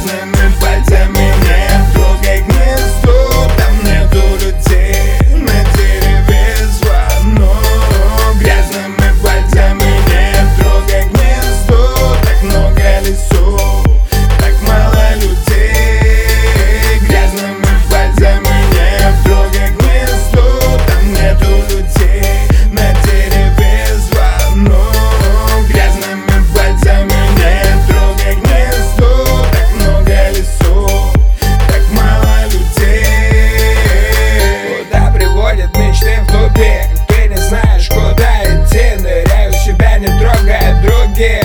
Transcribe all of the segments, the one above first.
грязными пальцами не трогай гнездо. Там нету людей, на дереве звонок. Грязными пальцами не трогай гнездо. Так много лесов, так мало людей. Грязными пальцами не трогай гнездо. Там нету людей, на дереве звонок. Грязными пальцами не трогай гнездо. Так много лесов, так мало людей. Куда приводят мечты в тупик? Ты не знаешь, куда идти. Ныряй в себя, не трогай других.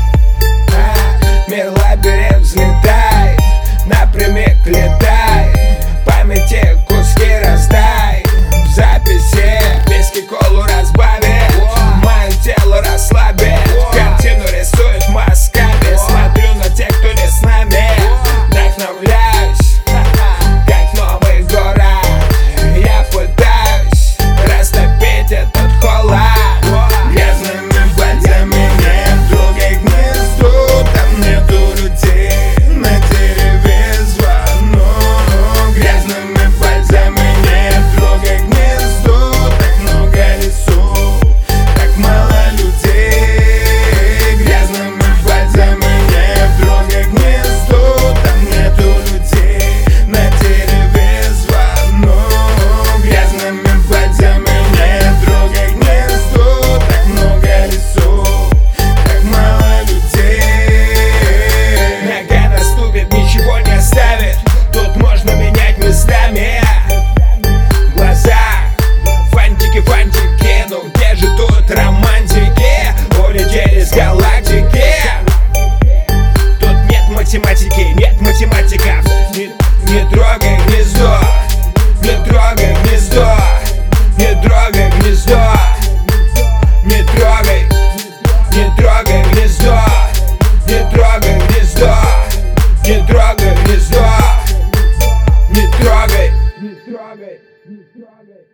Мир лабиринт, взлетай, напрямик летай. Памяти куски раздай, в записи виски колу разбави, мое тело расслабит. Картину рисует мазками, смотрю на тех, кто не с нами. Вдохновляюсь, как новый город. Я пытаюсь растопить этот холод. Грязными пальцами не трогай гнездо. Там нету людей, на дереве звонок. Грязными пальцами не трогай гнездо. Так много лесов, так мало людей. Грязными пальцами не трогай гнездо. Там нету людей, на дереве звонок. Грязными пальцами не трогай гнездо. Так много лесов, так мало людей. Нога наступит, ничего не оставит. Тут можно менять местами глаза. Фантики, фантики, ну где же тут романтики? Улетели с галактики. Тут нет математики, нет математиков. Не трогай гнездо, не трогай гнездо, не трогай гнездо. Не трогай, не трогай гнездо, не трогай гнездо, не трогай гнездо, не трогай, не трогай, не трогай.